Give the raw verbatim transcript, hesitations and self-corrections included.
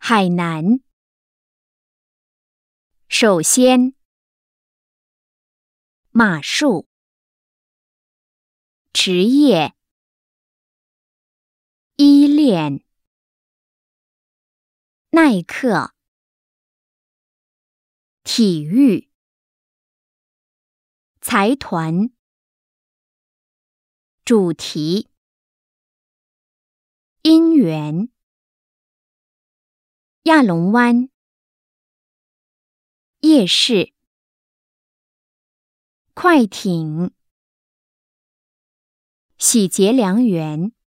海南。首先，马术。职业，依恋。耐克。体育。财团。主题。姻缘。亚龙湾。夜市。快艇。喜结良缘。